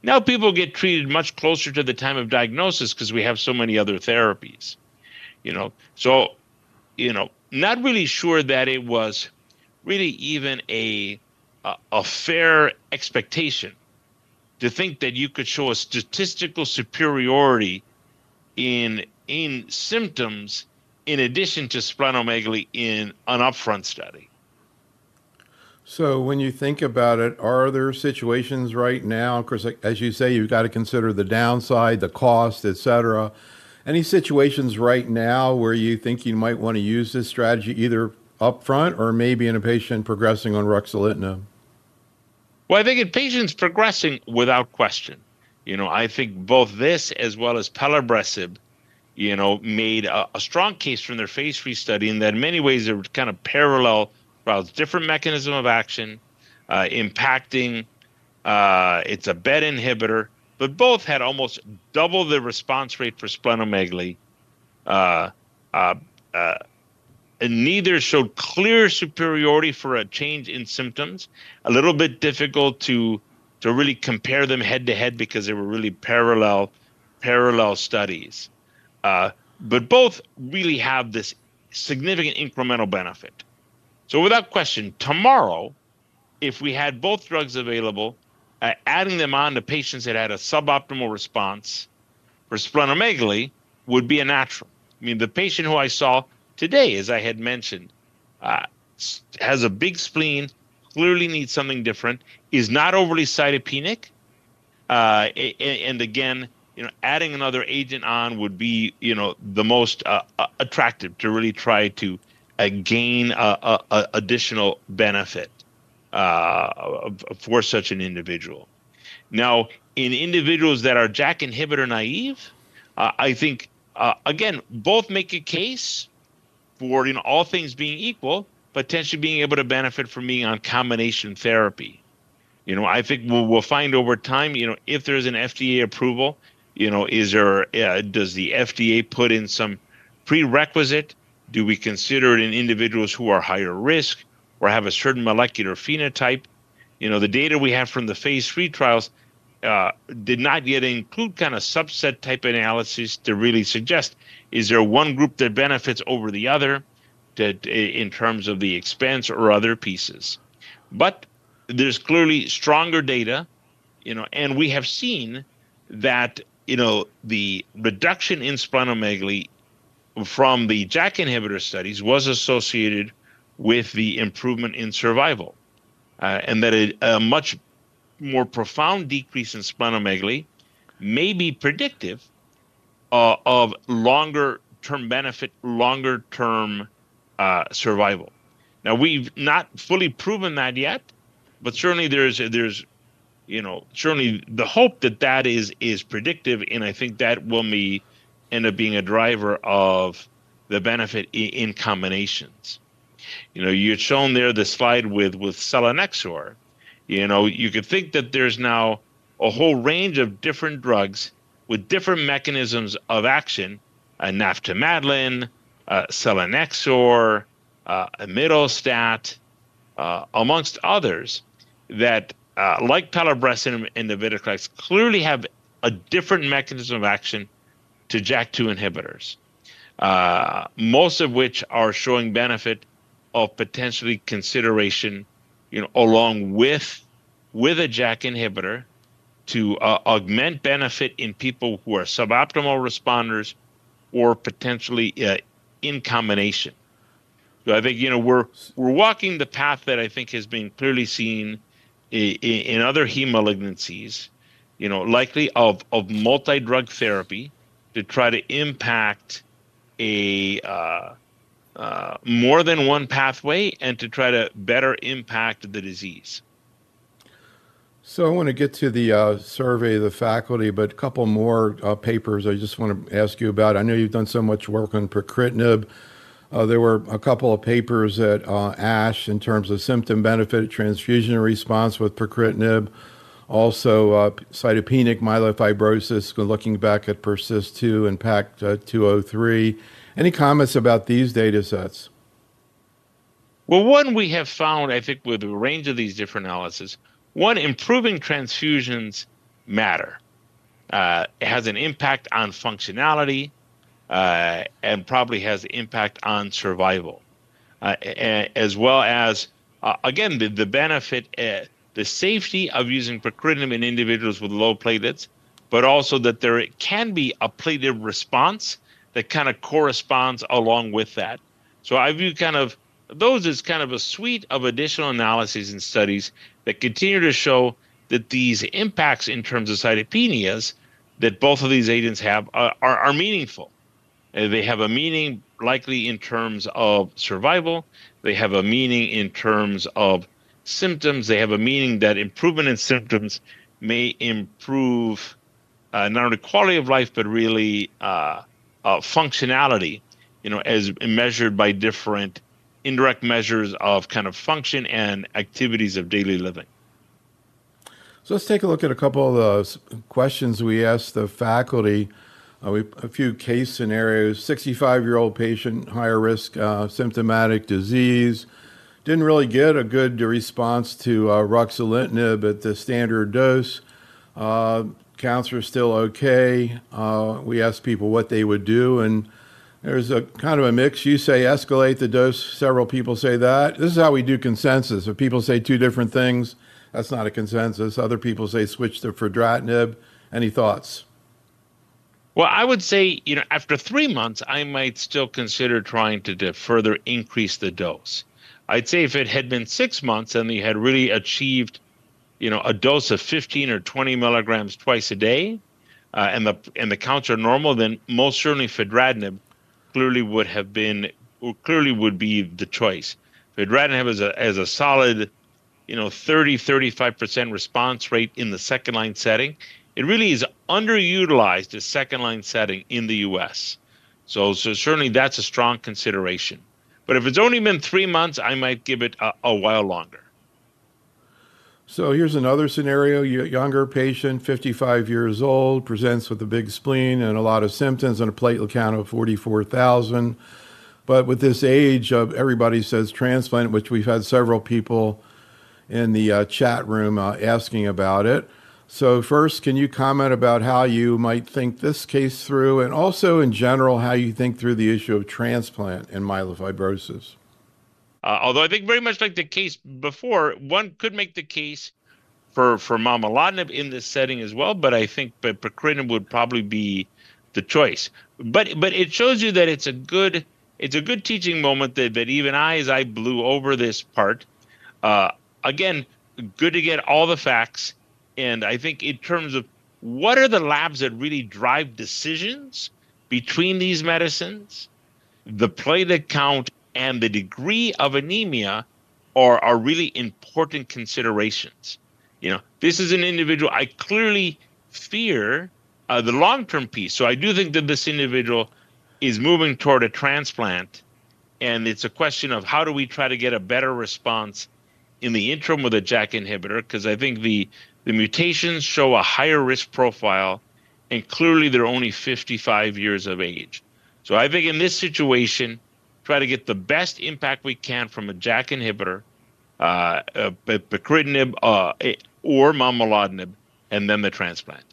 Speaker 2: Now people get treated much closer to the time of diagnosis because we have so many other therapies. So not really sure that it was really even a fair expectation to think that you could show a statistical superiority in symptoms in addition to splenomegaly in an upfront study.
Speaker 1: So when you think about it, are there situations right now, of course, as you say, you've got to consider the downside, the cost, et cetera. Any situations right now where you think you might want to use this strategy either upfront or maybe in a patient progressing on ruxolitinib?
Speaker 2: Well, I think in patients progressing, without question, I think both this as well as pelabresib, made a strong case from their phase 3 study in that in many ways they were kind of parallel trials, different mechanism of action, impacting, it's a BET inhibitor, but both had almost double the response rate for splenomegaly. And neither showed clear superiority for a change in symptoms. A little bit difficult to really compare them head to head because they were really parallel studies. But both really have this significant incremental benefit. So without question, tomorrow, if we had both drugs available, adding them on to patients that had a suboptimal response for splenomegaly would be a natural. I mean, the patient who I saw today, as I had mentioned, has a big spleen, clearly needs something different, is not overly cytopenic, and again, adding another agent on would be, the most attractive to really try to gain additional benefit for such an individual. Now, in individuals that are JAK inhibitor naive, I think again both make a case for all things being equal, potentially being able to benefit from being on combination therapy. I think we'll find over time, if there's an FDA approval, does the FDA put in some prerequisite? Do we consider it in individuals who are higher risk or have a certain molecular phenotype? The data we have from the phase 3 trials did not yet include kind of subset type analysis to really suggest, is there one group that benefits over the other in terms of the expense or other pieces? But there's clearly stronger data, and we have seen that, the reduction in splenomegaly from the JAK inhibitor studies was associated with the improvement in survival, and that a much more profound decrease in splenomegaly may be predictive of longer-term benefit, longer-term survival. Now, we've not fully proven that yet, but certainly there's certainly the hope that is predictive, and I think that will end up being a driver of the benefit in combinations. You had shown there the slide with selinexor. You could think that there's now a whole range of different drugs with different mechanisms of action, naftamadlin, selinexor, imetelstat, amongst others, that like pelabresib and navitoclax clearly have a different mechanism of action to JAK2 inhibitors, most of which are showing benefit of potentially consideration, along with a JAK inhibitor to augment benefit in people who are suboptimal responders or potentially in combination. So I think, we're walking the path that I think has been clearly seen in other heme malignancies, likely of multi-drug therapy to try to impact a more than one pathway and to try to better impact the disease.
Speaker 1: So I want to get to the survey of the faculty, but a couple more papers I just want to ask you about. I know you've done so much work on pacritinib. There were a couple of papers at ASH in terms of symptom benefit, transfusion response with pacritinib, also cytopenic myelofibrosis, looking back at PERSIST-2 and PACT-203. Any comments about these data sets?
Speaker 2: Well, one we have found, I think, with a range of these different analyses, one, improving transfusions matter. It has an impact on functionality and probably has an impact on survival, as well as, again, the benefit, the safety of using pacritinib in individuals with low platelets, but also that there can be a platelet response that kind of corresponds along with that. So I view kind of those as kind of a suite of additional analyses and studies that continue to show that these impacts in terms of cytopenias that both of these agents have are meaningful. They have a meaning likely in terms of survival. They have a meaning in terms of symptoms. They have a meaning that improvement in symptoms may improve not only quality of life, but really functionality, as measured by different indirect measures of kind of function and activities of daily living.
Speaker 1: So let's take a look at a couple of those questions we asked the faculty. A few case scenarios. 65-year-old patient, higher risk symptomatic disease. Didn't really get a good response to ruxolitinib at the standard dose. Counts are still okay. We asked people what they would do, and there's a kind of a mix. You say escalate the dose. Several people say that. This is how we do consensus. If people say two different things, that's not a consensus. Other people say switch to fedratinib. Any thoughts?
Speaker 2: Well, I would say, after 3 months, I might still consider trying to further increase the dose. I'd say if it had been 6 months and you had really achieved, a dose of 15 or 20 milligrams twice a day, and the counts are normal, then most certainly fedratinib clearly would be the choice. Fedratinib has a solid, 30-35% response rate in the second line setting. It really is underutilized as second line setting in the U.S. So certainly that's a strong consideration. But if it's only been 3 months, I might give it a while longer.
Speaker 1: So here's another scenario. Younger patient, 55 years old, presents with a big spleen and a lot of symptoms and a platelet count of 44,000. But with this age, everybody says transplant, which we've had several people in the chat room asking about it. So first, can you comment about how you might think this case through, and also in general, how you think through the issue of transplant in myelofibrosis?
Speaker 2: Although I think very much like the case before, one could make the case for momelotinib in this setting as well, but I think pacritinib would probably be the choice. But it shows you that it's a good teaching moment that even as I blew over this part, again, good to get all the facts. And I think in terms of what are the labs that really drive decisions between these medicines, the platelet count and the degree of anemia are really important considerations. This is an individual I clearly fear the long-term piece. So I do think that this individual is moving toward a transplant, and it's a question of how do we try to get a better response in the interim with a JAK inhibitor, because I think the mutations show a higher risk profile, and clearly they're only 55 years of age. So I think in this situation, try to get the best impact we can from a JAK inhibitor, pacritinib or momelotinib, and then the transplant.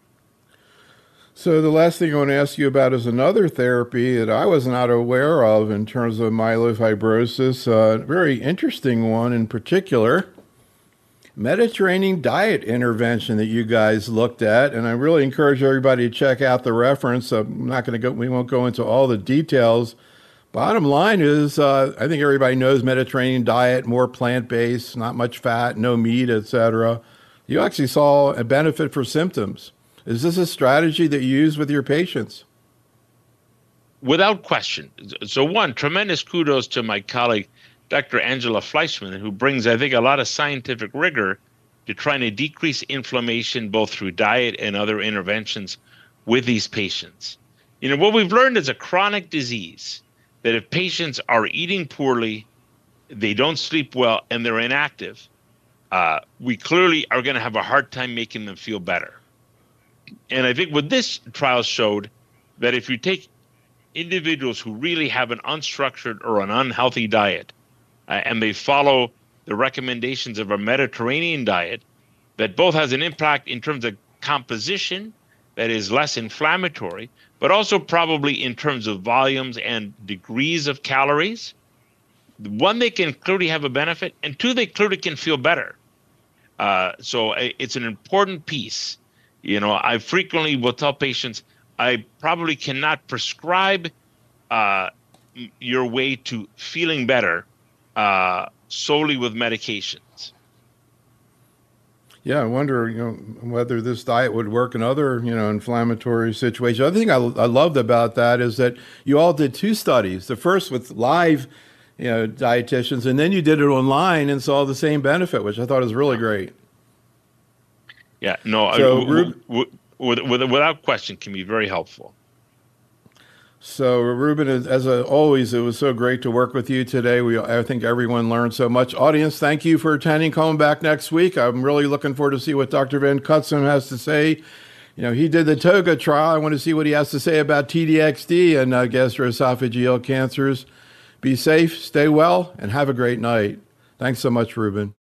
Speaker 1: So the last thing I want to ask you about is another therapy that I was not aware of in terms of myelofibrosis, a very interesting one in particular. Mediterranean diet intervention that you guys looked at, and I really encourage everybody to check out the reference. We won't go into all the details. Bottom line is, I think everybody knows Mediterranean diet, more plant-based, not much fat, no meat, etc. You actually saw a benefit for symptoms. Is this a strategy that you use with your patients?
Speaker 2: Without question. So one, tremendous kudos to my colleague, Dr. Angela Fleischman, who brings, I think, a lot of scientific rigor to trying to decrease inflammation both through diet and other interventions with these patients. What we've learned is a chronic disease that if patients are eating poorly, they don't sleep well, and they're inactive, we clearly are going to have a hard time making them feel better. And I think what this trial showed, that if you take individuals who really have an unstructured or an unhealthy diet, and they follow the recommendations of a Mediterranean diet, that both has an impact in terms of composition that is less inflammatory, but also probably in terms of volumes and degrees of calories. One, they can clearly have a benefit, and two, they clearly can feel better. So it's an important piece. I frequently will tell patients, I probably cannot prescribe your way to feeling better solely with medications.
Speaker 1: Yeah, I wonder, whether this diet would work in other, inflammatory situations. The other thing I loved about that is that you all did two studies. The first with live, dietitians, and then you did it online and saw the same benefit, which I thought was really great.
Speaker 2: Yeah, no,
Speaker 1: so,
Speaker 2: without question, can be very helpful.
Speaker 1: So, Ruben, as always, it was so great to work with you today. I think everyone learned so much. Audience, thank you for attending. Coming back next week. I'm really looking forward to see what Dr. Van Cutsem has to say. He did the TOGA trial. I want to see what he has to say about TDXD and gastroesophageal cancers. Be safe, stay well, and have a great night. Thanks so much, Ruben.